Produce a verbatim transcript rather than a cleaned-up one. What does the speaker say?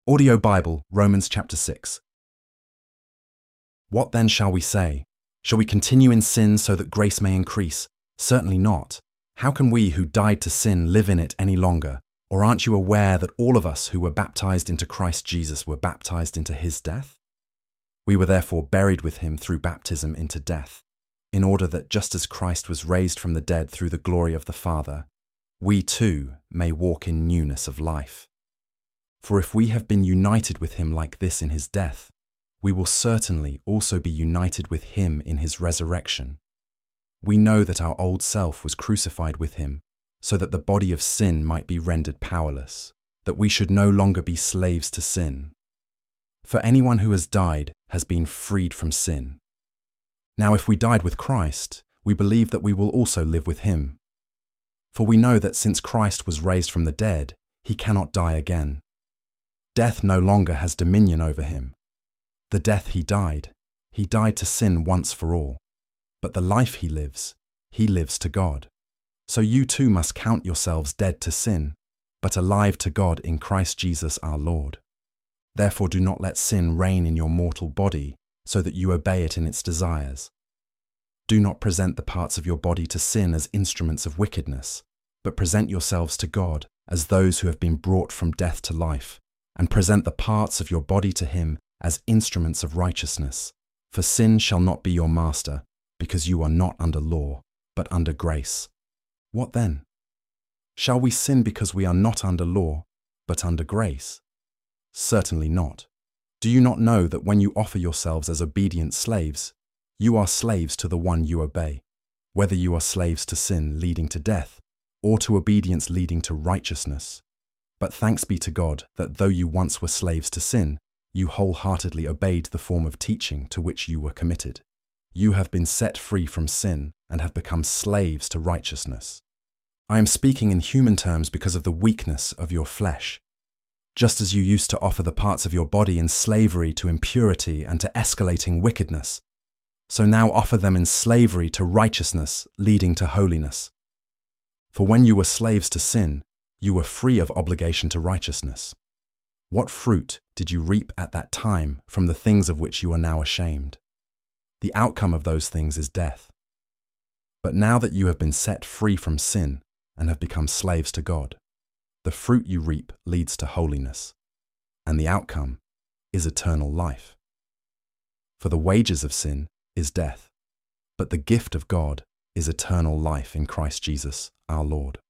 Audio Bible, Romans chapter six. What then shall we say? Shall we continue in sin so that grace may increase? Certainly not. How can we who died to sin live in it any longer? Or aren't you aware that all of us who were baptized into Christ Jesus were baptized into his death? We were therefore buried with him through baptism into death, in order that just as Christ was raised from the dead through the glory of the Father, we too may walk in newness of life. For if we have been united with him like this in his death, we will certainly also be united with him in his resurrection. We know that our old self was crucified with him, so that the body of sin might be rendered powerless, that we should no longer be slaves to sin. For anyone who has died has been freed from sin. Now if we died with Christ, we believe that we will also live with him. For we know that since Christ was raised from the dead, he cannot die again. Death no longer has dominion over him. The death he died, he died to sin once for all. But the life he lives, he lives to God. So you too must count yourselves dead to sin, but alive to God in Christ Jesus our Lord. Therefore do not let sin reign in your mortal body, so that you obey it in its desires. Do not present the parts of your body to sin as instruments of wickedness, but present yourselves to God as those who have been brought from death to life, and present the parts of your body to him as instruments of righteousness. For sin shall not be your master, because you are not under law, but under grace. What then? Shall we sin because we are not under law, but under grace? Certainly not. Do you not know that when you offer yourselves as obedient slaves, you are slaves to the one you obey, whether you are slaves to sin leading to death, or to obedience leading to righteousness? But thanks be to God that though you once were slaves to sin, you wholeheartedly obeyed the form of teaching to which you were committed. You have been set free from sin and have become slaves to righteousness. I am speaking in human terms because of the weakness of your flesh. Just as you used to offer the parts of your body in slavery to impurity and to escalating wickedness, so now offer them in slavery to righteousness leading to holiness. For when you were slaves to sin, you were free of obligation to righteousness. What fruit did you reap at that time from the things of which you are now ashamed? The outcome of those things is death. But now that you have been set free from sin and have become slaves to God, the fruit you reap leads to holiness, and the outcome is eternal life. For the wages of sin is death, but the gift of God is eternal life in Christ Jesus our Lord.